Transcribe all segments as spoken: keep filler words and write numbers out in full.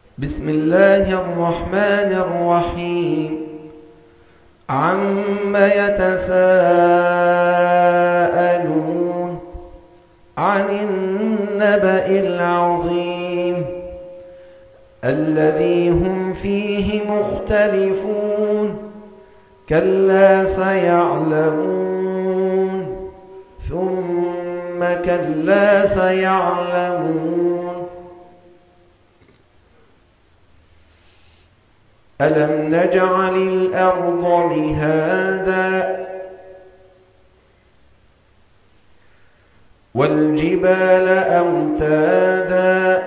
بسم الله الرحمن الرحيم عم يتساءلون عن النبأ العظيم الذي هم فيه مختلفون كلا سيعلمون ثم كلا سيعلمون ألم نجعل الأرض مهادا والجبال أوتادا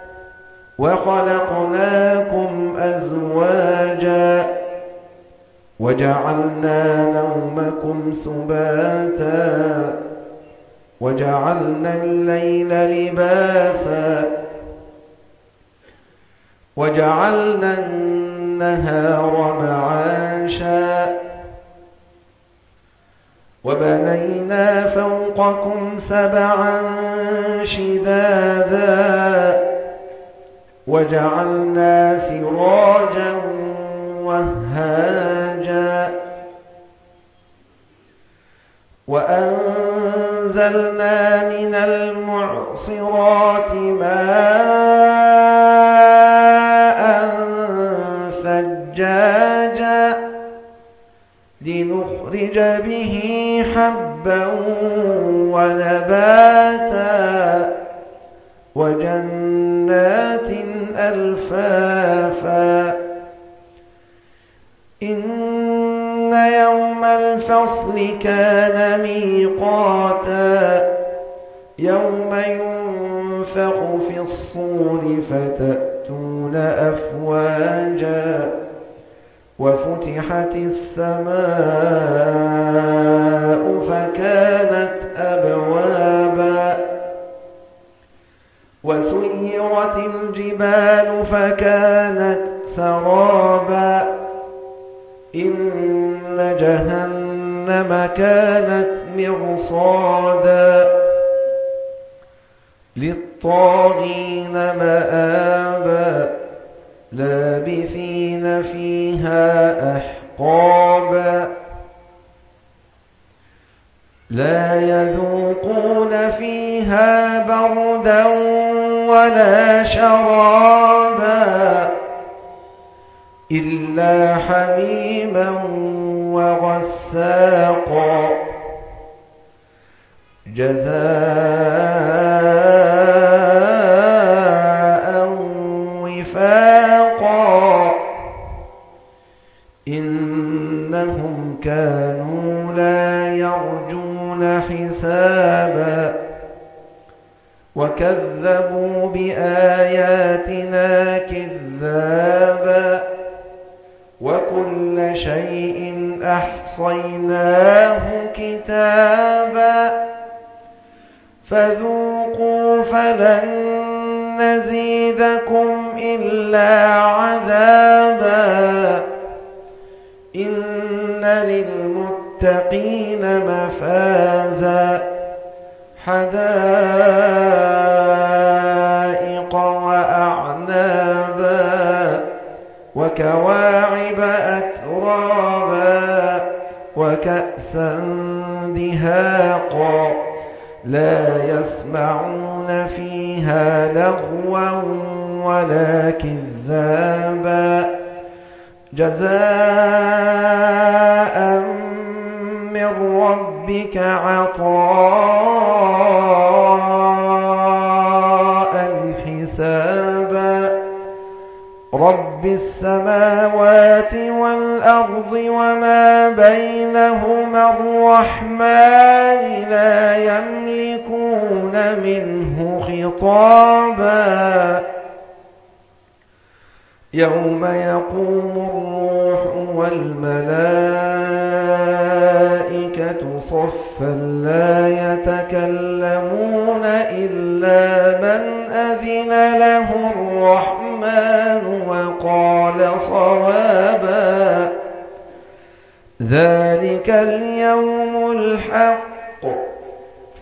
وخلقناكم أزواجا وجعلنا نومكم سباتا وجعلنا الليل لباسا وجعلنا النهار معاشا وبنينا فوقكم سبعا شدادا وجعلنا سراجا وهاجا وأنزلنا من المعصرات ماء ثجاجا لنخرج به حبا ونباتا وجنات ألفافا إن يوم الفصل كان ميقاتا يوم ينفخ في الصور فتأتون أفواجا وفتحت السماء فكانت أبوابا وسيرت الجبال فكانت سرابا إن جهنم كانت مرصادا للطاغين مآبا لابثين فيها أحقابا لا يذوقون فيها بردا ولا شرابا إلا حميما وغساقا جزاء وفاقا إنهم كانوا لا يرجون حسابا وكذبوا بآياتنا كذابا وكل شيء أحصيناه كتابا فذوقوا فلن نزيدكم إلا عذابا إن للمتقين مفازا حدائق وأعنابا وكواعب أترابا وكأسا دهاقا لا يسمعون فيها لغوا ولا كذابا جزاء من ربك عطاء حسابا رب السماوات والأرض وما بينهما الرحمن لا يملكون منه خطابا يوم يقوم الروح والملائكة صفا لا يتكلمون إلا من أذن له الرحمن وقال صوابا ذلك اليوم الحق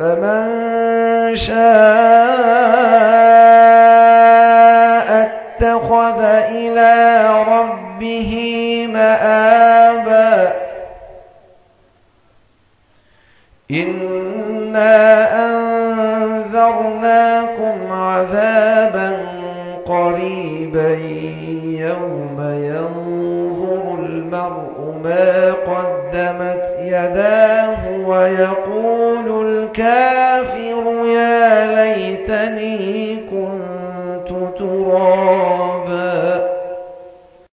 فمن شاء اتخذ إلى ربه مآبا إنا أنذرناكم عذابا قريبا يوم ينظر المرء ما قدمت يداه ويقول الكافر